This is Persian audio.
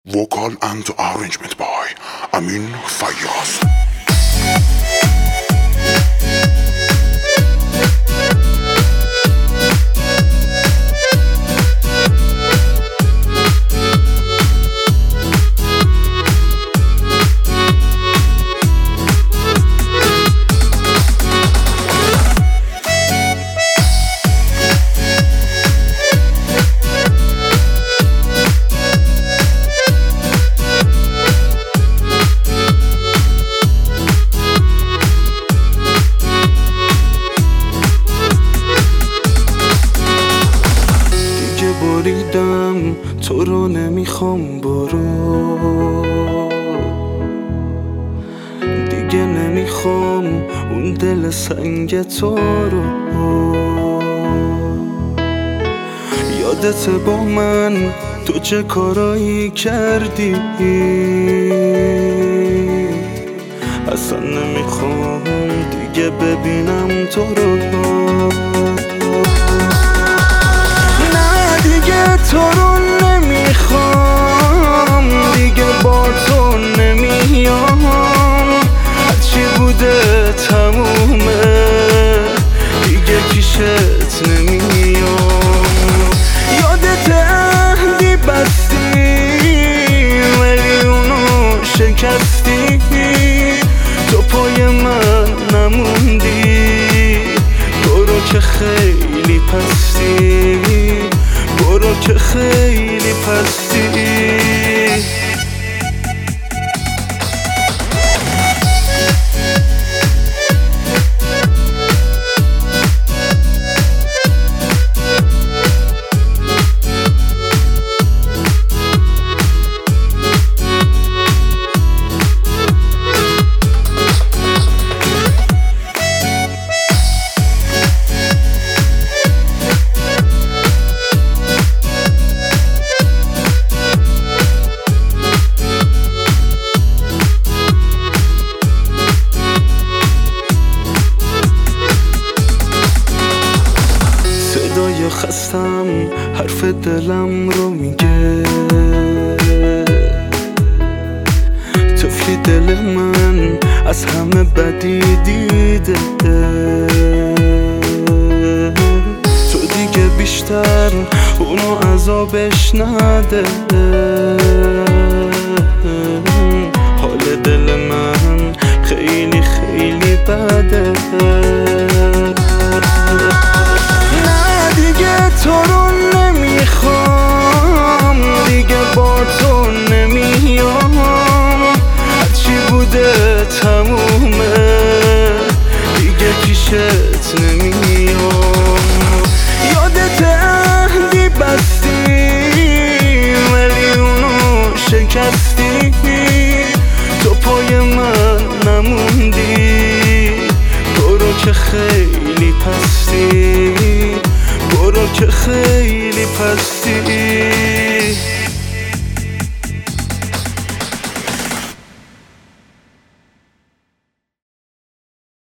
Vocal and arrangement by Amin Fayyaz. بریدم تو رو نمیخوام برو، دیگه نمیخوام اون دل سنگ تو رو. یادت با من تو چه کارایی کردی، اصلا نمیخوام دیگه ببینم تو رو. تو رو نمیخوام دیگه، با تو نمیام، هرچی بوده تمومه دیگه پیشت نمیام. یادت عهدی بستی ولی اونو شکستی، تو پای من نموندی، برو که خیلی پستی، برو که خیلی پستی. صدای خستم حرف دلم رو میگه، طفلی دل من از همه بدی دیده، تو دیگه بیشتر اونو عذابش نده. حال دل من خیلی خیلی بده، تو رو نمیخوام دیگه، با تو نمیام، هرچی بوده تمومه دیگه پیشت نمیام. یادت عهدی بستی ولی اونو شکستی، تو پای من نموندی، برو که خیلی پستی، برو که خیلی پستی.